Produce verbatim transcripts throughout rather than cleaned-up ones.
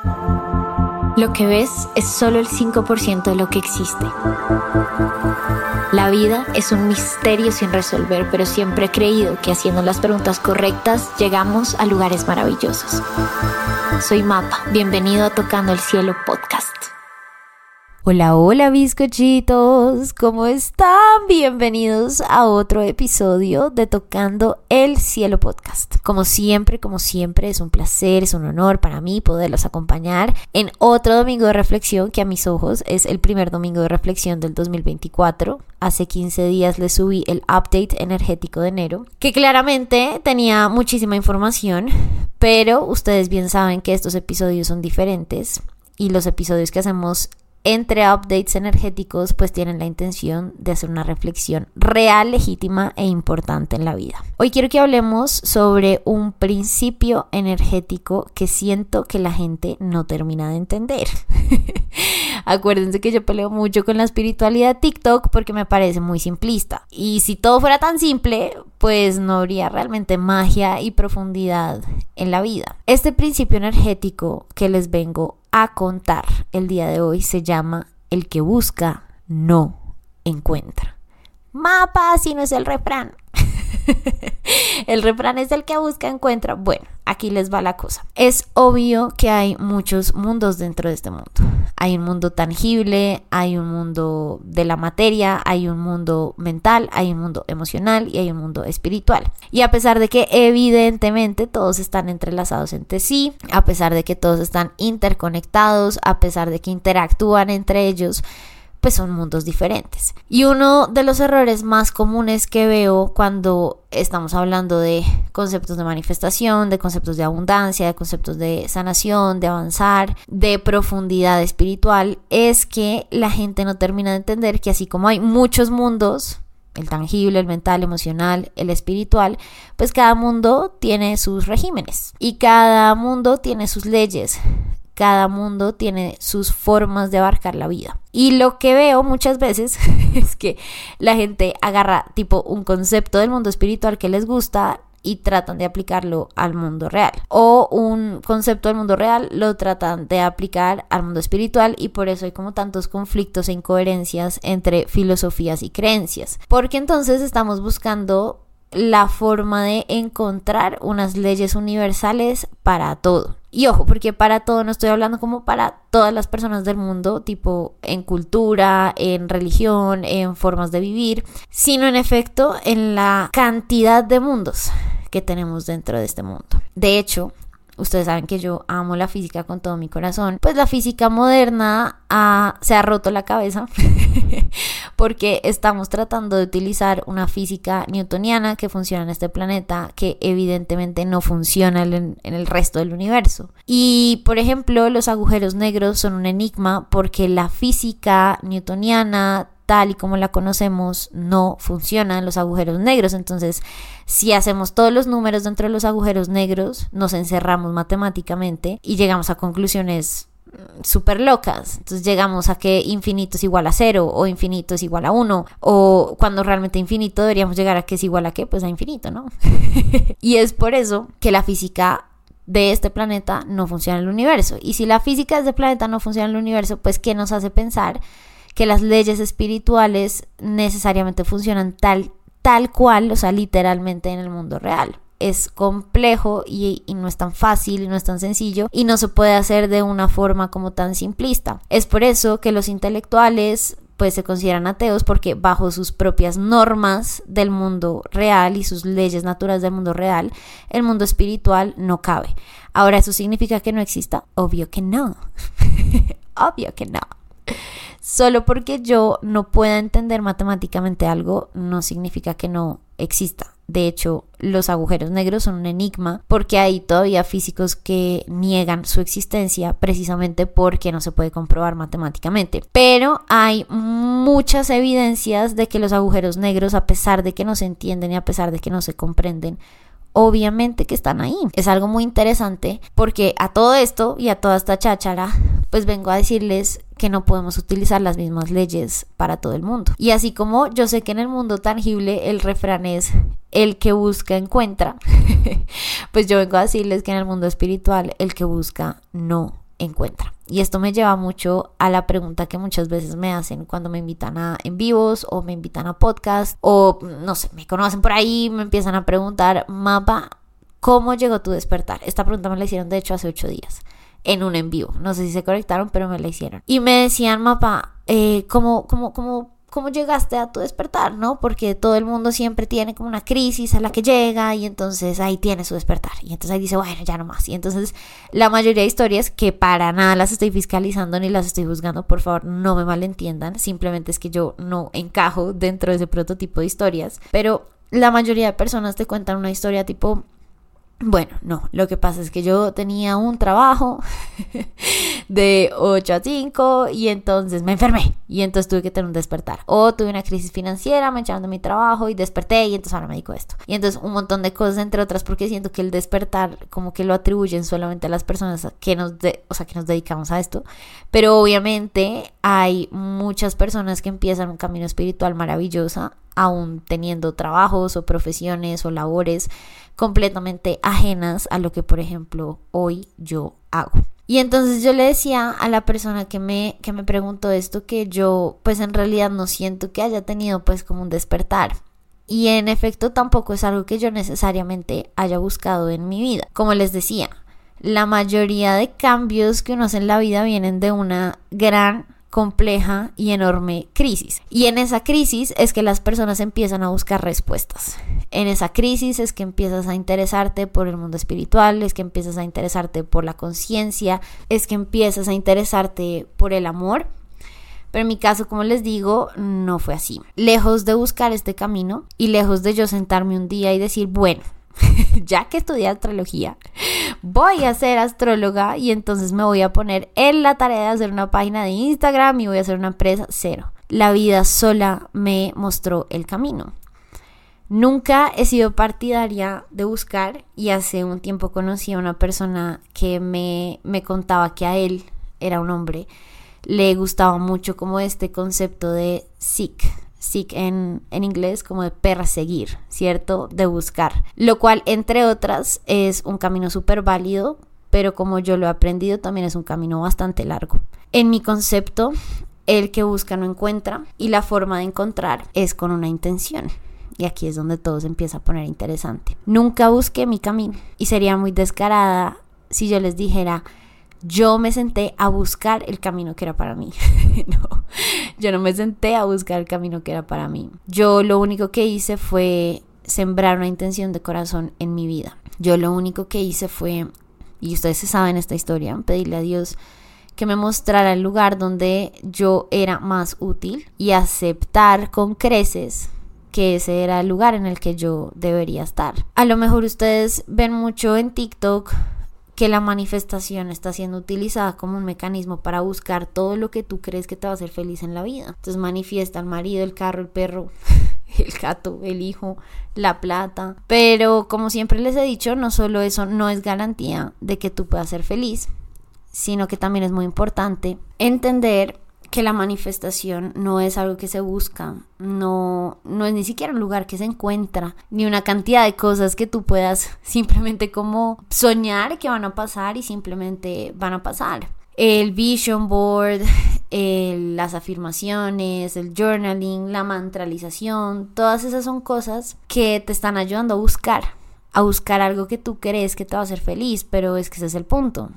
Lo que ves es solo el cinco por ciento de lo que existe. La vida es un misterio sin resolver, pero siempre he creído que haciendo las preguntas correctas llegamos a lugares maravillosos. Soy Mapa, bienvenido a Tocando el Cielo Podcast. Hola, hola bizcochitos, ¿cómo están? Bienvenidos a otro episodio de Tocando el Cielo Podcast. Como siempre, como siempre, es un placer, es un honor para mí poderlos acompañar en otro domingo de reflexión que a mis ojos es el primer domingo de reflexión del dos mil veinticuatro. Hace quince días les subí el update energético de enero, que claramente tenía muchísima información, pero ustedes bien saben que estos episodios son diferentes y los episodios que hacemos entre updates energéticos pues tienen la intención de hacer una reflexión real, legítima e importante en la vida. Hoy quiero que hablemos sobre un principio energético que siento que la gente no termina de entender. Acuérdense que yo peleo mucho con la espiritualidad de TikTok porque me parece muy simplista. Y si todo fuera tan simple, pues no habría realmente magia y profundidad en la vida. Este principio energético que les vengo a contar el día de hoy se llama el que busca no encuentra. Mapa, si no es el refrán. El refrán es el que busca encuentra. Bueno, aquí les va la cosa. Es obvio que hay muchos mundos dentro de este mundo. Hay un mundo tangible, hay un mundo de la materia, hay un mundo mental, hay un mundo emocional y hay un mundo espiritual. Y a pesar de que evidentemente todos están entrelazados entre sí, a pesar de que todos están interconectados, a pesar de que interactúan entre ellos, pues son mundos diferentes. Y uno de los errores más comunes que veo cuando estamos hablando de conceptos de manifestación, de conceptos de abundancia, de conceptos de sanación, de avanzar, de profundidad espiritual, es que la gente no termina de entender que así como hay muchos mundos, el tangible, el mental, el emocional, el espiritual, pues cada mundo tiene sus regímenes y cada mundo tiene sus leyes. Cada mundo tiene sus formas de abarcar la vida. Y lo que veo muchas veces es que la gente agarra tipo un concepto del mundo espiritual que les gusta y tratan de aplicarlo al mundo real. O un concepto del mundo real lo tratan de aplicar al mundo espiritual y por eso hay como tantos conflictos e incoherencias entre filosofías y creencias. Porque entonces estamos buscando la forma de encontrar unas leyes universales para todo. Y ojo, porque para todo no estoy hablando como para todas las personas del mundo, tipo en cultura, en religión, en formas de vivir, sino en efecto en la cantidad de mundos que tenemos dentro de este mundo. De hecho, ustedes saben que yo amo la física con todo mi corazón. Pues la física moderna ha, se ha roto la cabeza porque estamos tratando de utilizar una física newtoniana que funciona en este planeta que evidentemente no funciona en, en el resto del universo. Y por ejemplo, los agujeros negros son un enigma porque la física newtoniana tal y como la conocemos no funcionan los agujeros negros. Entonces, si hacemos todos los números dentro de los agujeros negros, nos encerramos matemáticamente y llegamos a conclusiones súper locas. Entonces llegamos a que infinito es igual a cero o infinito es igual a uno, o cuando realmente infinito deberíamos llegar a que es igual a qué, pues a infinito, ¿no? Y es por eso que la física de este planeta no funciona en el universo. Y si la física de este planeta no funciona en el universo, pues ¿qué nos hace pensar que las leyes espirituales necesariamente funcionan tal, tal cual, o sea, literalmente en el mundo real? Es complejo y, y no es tan fácil y no es tan sencillo y no se puede hacer de una forma como tan simplista. Es por eso que los intelectuales pues se consideran ateos, porque bajo sus propias normas del mundo real y sus leyes naturales del mundo real, el mundo espiritual no cabe. Ahora, ¿eso significa que no exista? Obvio que no. Obvio que no. Solo porque yo no pueda entender matemáticamente algo no significa que no exista. De hecho, los agujeros negros son un enigma porque hay todavía físicos que niegan su existencia precisamente porque no se puede comprobar matemáticamente. Pero hay muchas evidencias de que los agujeros negros, a pesar de que no se entienden y a pesar de que no se comprenden, obviamente que están ahí. Es algo muy interesante porque a todo esto y a toda esta cháchara, pues vengo a decirles que no podemos utilizar las mismas leyes para todo el mundo. Y así como yo sé que en el mundo tangible el refrán es el que busca encuentra, pues yo vengo a decirles que en el mundo espiritual el que busca no encuentra. Y esto me lleva mucho a la pregunta que muchas veces me hacen cuando me invitan a en vivos o me invitan a podcast o no sé, me conocen por ahí, me empiezan a preguntar, Mapa, ¿cómo llegó tu despertar? Esta pregunta me la hicieron de hecho hace ocho días en un en vivo. No sé si se conectaron, pero me la hicieron. Y me decían, Mapa, eh, ¿cómo, cómo, cómo, cómo llegaste a tu despertar? ¿No? Porque todo el mundo siempre tiene como una crisis a la que llega y entonces ahí tiene su despertar. Y entonces ahí dice, bueno, ya no más. Y entonces la mayoría de historias, que para nada las estoy fiscalizando ni las estoy juzgando, por favor, no me malentiendan. Simplemente es que yo no encajo dentro de ese prototipo de historias. Pero la mayoría de personas te cuentan una historia tipo... Bueno, no, lo que pasa es que yo tenía un trabajo de ocho a cinco y entonces me enfermé y entonces tuve que tener un despertar. O tuve una crisis financiera, me echaron de mi trabajo y desperté y entonces ahora me dedico a esto. Y entonces un montón de cosas, entre otras, porque siento que el despertar como que lo atribuyen solamente a las personas que nos, de, o sea, que nos dedicamos a esto. Pero obviamente hay muchas personas que empiezan un camino espiritual maravilloso aún teniendo trabajos o profesiones o labores completamente ajenas a lo que, por ejemplo, hoy yo hago. Y entonces yo le decía a la persona que me, que me preguntó esto que yo pues en realidad no siento que haya tenido pues como un despertar. Y en efecto tampoco es algo que yo necesariamente haya buscado en mi vida. Como les decía, la mayoría de cambios que uno hace en la vida vienen de una gran, compleja y enorme crisis. Y en esa crisis es que las personas empiezan a buscar respuestas. En esa crisis es que empiezas a interesarte por el mundo espiritual, es que empiezas a interesarte por la conciencia, es que empiezas a interesarte por el amor. Pero en mi caso, como les digo, no fue así. Lejos de buscar este camino y lejos de yo sentarme un día y decir, bueno, ya que estudié astrología, voy a ser astróloga y entonces me voy a poner en la tarea de hacer una página de Instagram y voy a hacer una empresa. Cero. La vida sola me mostró el camino. Nunca he sido partidaria de buscar y hace un tiempo conocí a una persona que me, me contaba que a él, era un hombre, le gustaba mucho como este concepto de seek. Seek en, en inglés como de perseguir, ¿cierto? De buscar. Lo cual, entre otras, es un camino súper válido, pero como yo lo he aprendido, también es un camino bastante largo. En mi concepto, el que busca no encuentra y la forma de encontrar es con una intención. Y aquí es donde todo se empieza a poner interesante. Nunca busqué mi camino y sería muy descarada si yo les dijera... Yo me senté a buscar el camino que era para mí. No, yo no me senté a buscar el camino que era para mí. Yo lo único que hice fue sembrar una intención de corazón en mi vida. Yo lo único que hice fue, y ustedes se saben esta historia, pedirle a Dios que me mostrara el lugar donde yo era más útil y aceptar con creces que ese era el lugar en el que yo debería estar. A lo mejor ustedes ven mucho en TikTok que la manifestación está siendo utilizada como un mecanismo para buscar todo lo que tú crees que te va a hacer feliz en la vida. Entonces manifiesta el marido, el carro, el perro, el gato, el hijo, la plata. Pero como siempre les he dicho, no solo eso no es garantía de que tú puedas ser feliz, sino que también es muy importante entender que la manifestación no es algo que se busca, no, no es ni siquiera un lugar que se encuentra, ni una cantidad de cosas que tú puedas simplemente como soñar que van a pasar y simplemente van a pasar. El vision board, el, las afirmaciones, el journaling, la mantralización, todas esas son cosas que te están ayudando a buscar, a buscar algo que tú crees que te va a hacer feliz, pero es que ese es el punto.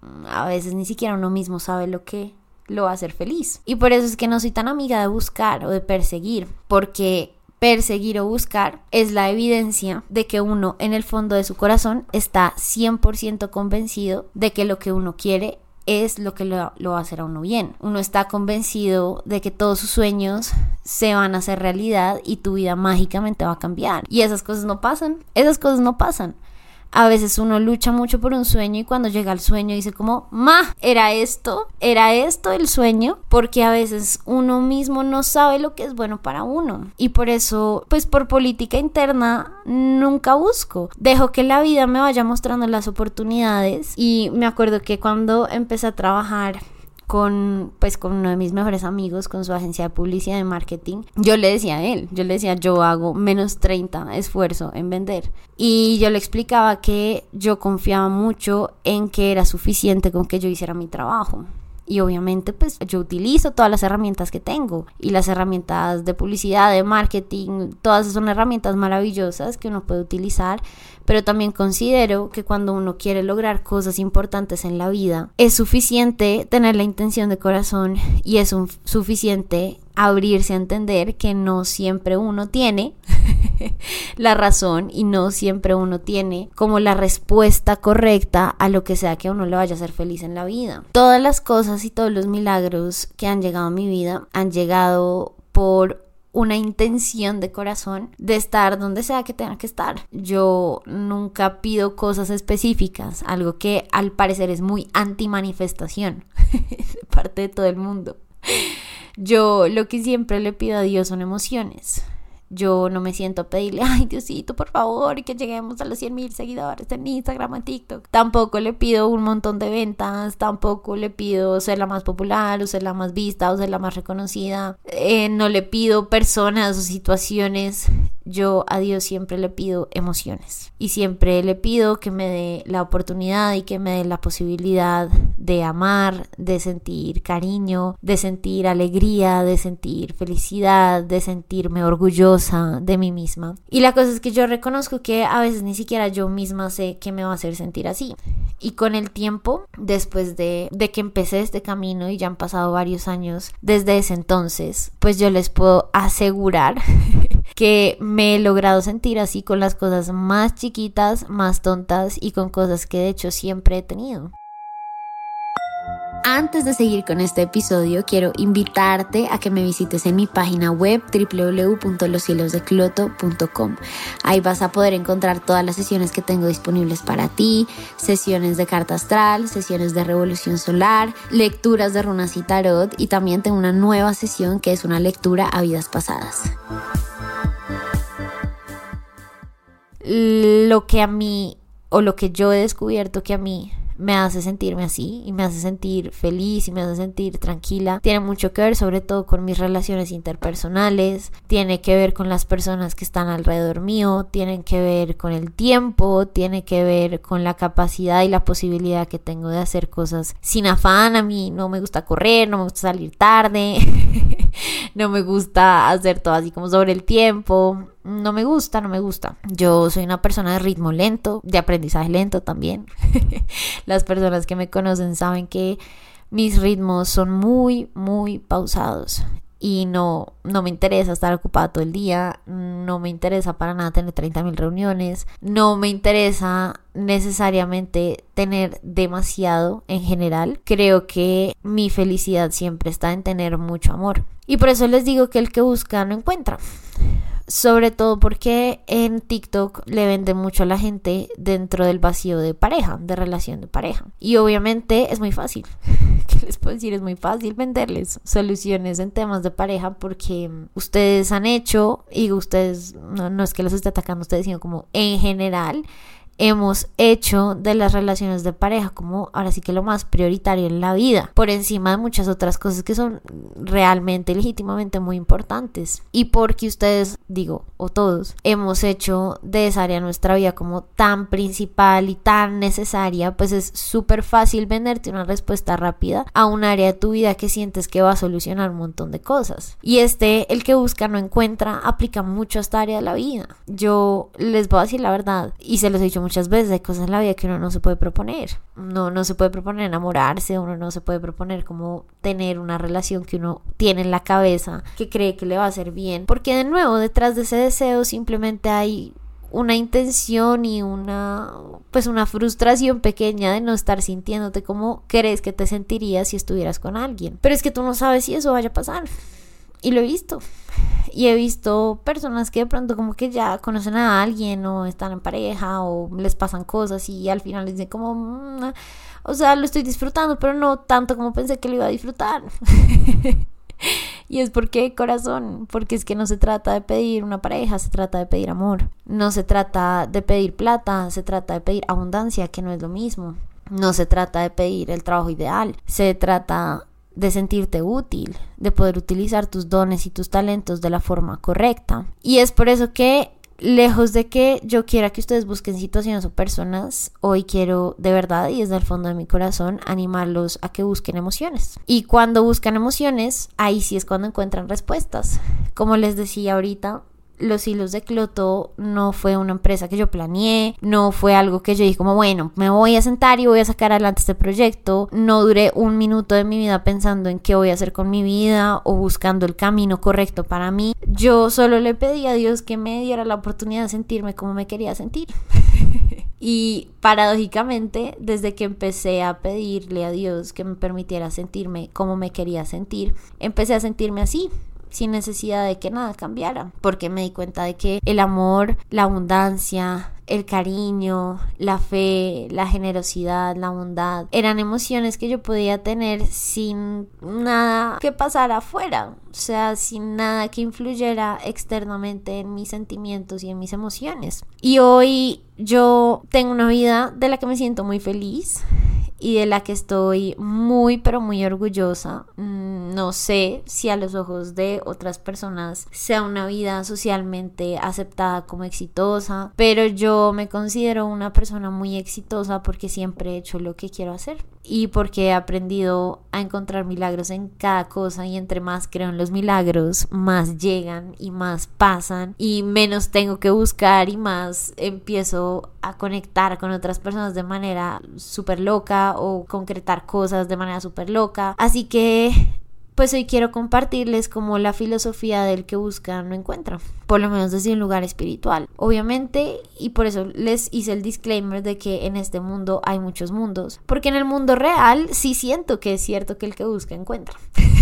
A veces ni siquiera uno mismo sabe lo que lo va a hacer feliz. Y por eso es que no soy tan amiga de buscar o de perseguir, porque perseguir o buscar es la evidencia de que uno en el fondo de su corazón está cien por ciento convencido de que lo que uno quiere es lo que lo, lo va a hacer a uno bien. Uno está convencido de que todos sus sueños se van a hacer realidad y tu vida mágicamente va a cambiar. Y esas cosas no pasan, esas cosas no pasan. A veces uno lucha mucho por un sueño y cuando llega al sueño dice como, ma, ¿era esto? ¿Era esto el sueño? Porque a veces uno mismo no sabe lo que es bueno para uno. Y por eso, pues por política interna, nunca busco. Dejo que la vida me vaya mostrando las oportunidades. Y me acuerdo que cuando empecé a trabajar con, pues, con uno de mis mejores amigos, con su agencia de publicidad y marketing, yo le decía a él, yo le decía, yo hago menos treinta esfuerzo en vender. Y yo le explicaba que yo confiaba mucho en que era suficiente con que yo hiciera mi trabajo. Y obviamente pues yo utilizo todas las herramientas que tengo, y las herramientas de publicidad, de marketing, todas son herramientas maravillosas que uno puede utilizar, pero también considero que cuando uno quiere lograr cosas importantes en la vida, es suficiente tener la intención de corazón, y es un, suficiente abrirse a entender que no siempre uno tiene la razón, y no siempre uno tiene como la respuesta correcta a lo que sea que a uno le vaya a hacer feliz en la vida. Todas las cosas y todos los milagros que han llegado a mi vida han llegado por una intención de corazón de estar donde sea que tenga que estar. Yo nunca pido cosas específicas, algo que al parecer es muy anti-manifestación de parte de todo el mundo. Yo lo que siempre le pido a Dios son emociones. Yo no me siento a pedirle, ay Diosito, por favor, que lleguemos a los cien mil seguidores en Instagram, en TikTok. Tampoco le pido un montón de ventas, tampoco le pido ser la más popular, o ser la más vista, o ser la más reconocida. Eh, no le pido personas o situaciones. Yo a Dios siempre le pido emociones, y siempre le pido que me dé la oportunidad y que me dé la posibilidad de amar, de sentir cariño, de sentir alegría, de sentir felicidad, de sentirme orgullosa de mí misma. Y la cosa es que yo reconozco que a veces ni siquiera yo misma sé qué me va a hacer sentir así. Y con el tiempo, después de, de que empecé este camino, y ya han pasado varios años desde ese entonces, pues yo les puedo asegurar que me he logrado sentir así con las cosas más chiquitas, más tontas, y con cosas que de hecho siempre he tenido. Antes de seguir con este episodio, quiero invitarte a que me visites en mi página web doble u doble u doble u punto los cielos de cloto punto com. Ahí vas a poder encontrar todas las sesiones que tengo disponibles para ti, sesiones de carta astral, sesiones de revolución solar, lecturas de runas y tarot, y también tengo una nueva sesión que es una lectura a vidas pasadas. Lo que a mí, o lo que yo he descubierto que a mí me hace sentirme así, y me hace sentir feliz, y me hace sentir tranquila, tiene mucho que ver sobre todo con mis relaciones interpersonales, tiene que ver con las personas que están alrededor mío, tiene que ver con el tiempo, tiene que ver con la capacidad y la posibilidad que tengo de hacer cosas sin afán. A mí no me gusta correr, no me gusta salir tarde, no me gusta hacer todo así como sobre el tiempo. No me gusta, no me gusta. Yo soy una persona de ritmo lento, de aprendizaje lento también. Las personas que me conocen saben que mis ritmos son muy, muy pausados. Y no, no me interesa estar ocupada todo el día, no me interesa para nada tener treinta mil reuniones, no me interesa necesariamente tener demasiado en general. Creo que mi felicidad siempre está en tener mucho amor. Y por eso les digo que el que busca no encuentra. Sobre todo porque en TikTok le venden mucho a la gente dentro del vacío de pareja, de relación de pareja. Y obviamente es muy fácil. ¿Qué les puedo decir? Es muy fácil venderles soluciones en temas de pareja, porque ustedes han hecho, y ustedes, no, no es que los esté atacando a ustedes, sino como en general, hemos hecho de las relaciones de pareja como ahora sí que lo más prioritario en la vida, por encima de muchas otras cosas que son realmente, legítimamente muy importantes. Y porque ustedes, digo, o todos, hemos hecho de esa área nuestra vida como tan principal y tan necesaria, pues es súper fácil venderte una respuesta rápida a un área de tu vida que sientes que va a solucionar un montón de cosas. Y este, el que busca no encuentra, aplica mucho a esta área de la vida. Yo les voy a decir la verdad, y se los he dicho muchas veces, hay cosas en la vida que uno no se puede proponer. No, no se puede proponer enamorarse, uno no se puede proponer como tener una relación que uno tiene en la cabeza, que cree que le va a hacer bien, porque de nuevo, detrás de ese deseo simplemente hay una intención y una, pues una frustración pequeña de no estar sintiéndote como crees que te sentirías si estuvieras con alguien. Pero es que tú no sabes si eso vaya a pasar. Y lo he visto. Y he visto personas que de pronto como que ya conocen a alguien, o están en pareja, o les pasan cosas, y al final les dicen como, mmm, o sea, lo estoy disfrutando, pero no tanto como pensé que lo iba a disfrutar. Y es porque, corazón, porque es que no se trata de pedir una pareja, se trata de pedir amor. No se trata de pedir plata, se trata de pedir abundancia, que no es lo mismo. No se trata de pedir el trabajo ideal, se trata de sentirte útil, de poder utilizar tus dones y tus talentos de la forma correcta. Y es por eso que, lejos de que yo quiera que ustedes busquen situaciones o personas, hoy quiero de verdad y desde el fondo de mi corazón animarlos a que busquen emociones. Y cuando buscan emociones, ahí sí es cuando encuentran respuestas. Como les decía ahorita, Los Hilos de Cloto no fue una empresa que yo planeé, no fue algo que yo dije como bueno, me voy a sentar y voy a sacar adelante este proyecto. No duré un minuto de mi vida pensando en qué voy a hacer con mi vida o buscando el camino correcto para mí. Yo solo le pedí a Dios que me diera la oportunidad de sentirme como me quería sentir. Y paradójicamente, desde que empecé a pedirle a Dios que me permitiera sentirme como me quería sentir, empecé a sentirme así, sin necesidad de que nada cambiara, porque me di cuenta de que el amor, la abundancia, el cariño, la fe, la generosidad, la bondad, eran emociones que yo podía tener sin nada que pasara afuera, o sea, sin nada que influyera externamente en mis sentimientos y en mis emociones. Y hoy yo tengo una vida de la que me siento muy feliz y de la que estoy muy pero muy orgullosa. No sé si a los ojos de otras personas sea una vida socialmente aceptada como exitosa, pero yo me considero una persona muy exitosa porque siempre he hecho lo que quiero hacer y porque he aprendido a encontrar milagros en cada cosa, y entre más creo en los milagros, más llegan y más pasan y menos tengo que buscar y más empiezo a conectar con otras personas de manera súper loca o concretar cosas de manera súper loca. Así que pues hoy quiero compartirles como la filosofía del que busca no encuentra, por lo menos desde un lugar espiritual, obviamente, y por eso les hice el disclaimer de que en este mundo hay muchos mundos, porque en el mundo real sí siento que es cierto que el que busca encuentra.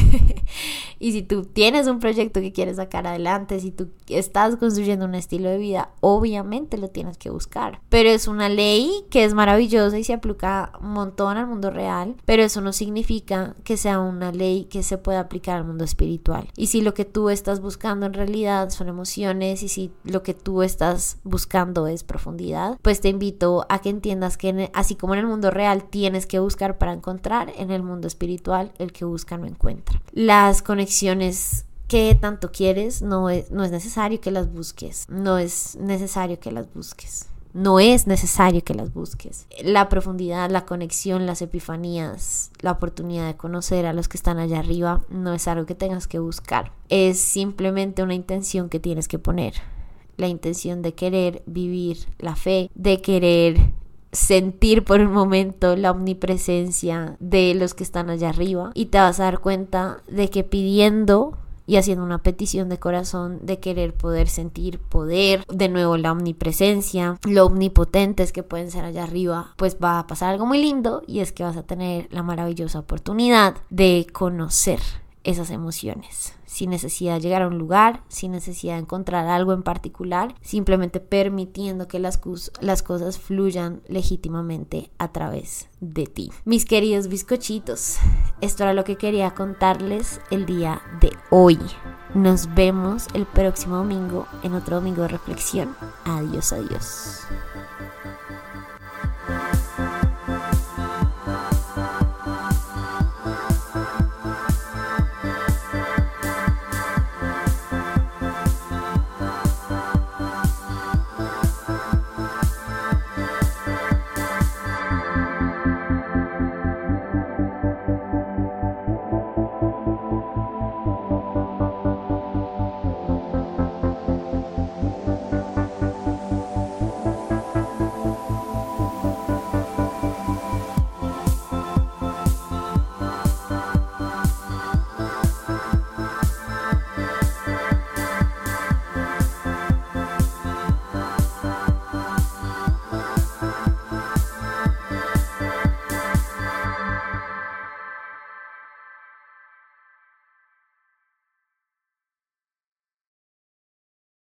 Y si tú tienes un proyecto que quieres sacar adelante, si tú estás construyendo un estilo de vida, obviamente lo tienes que buscar, pero es una ley que es maravillosa y se aplica un montón al mundo real, pero eso no significa que sea una ley que se pueda aplicar al mundo espiritual. Y si lo que tú estás buscando en realidad son emociones, y si lo que tú estás buscando es profundidad, pues te invito a que entiendas que en, así como en el mundo real tienes que buscar para encontrar, en el mundo espiritual el que busca no encuentra. Las conexiones que tanto quieres no es, no es necesario que las busques, no es necesario que las busques. No es necesario que las busques. La profundidad, la conexión, las epifanías, la oportunidad de conocer a los que están allá arriba no es algo que tengas que buscar. Es simplemente una intención que tienes que poner. La intención de querer vivir la fe, de querer sentir por un momento la omnipresencia de los que están allá arriba, y te vas a dar cuenta de que pidiendo y haciendo una petición de corazón de querer poder sentir poder, de nuevo la omnipresencia, lo omnipotentes que pueden ser allá arriba, pues va a pasar algo muy lindo, y es que vas a tener la maravillosa oportunidad de conocer esas emociones, sin necesidad de llegar a un lugar, sin necesidad de encontrar algo en particular, simplemente permitiendo que las, las cosas fluyan legítimamente a través de ti. Mis queridos bizcochitos, esto era lo que quería contarles el día de hoy. Nos vemos el próximo domingo en otro domingo de reflexión. Adiós, adiós.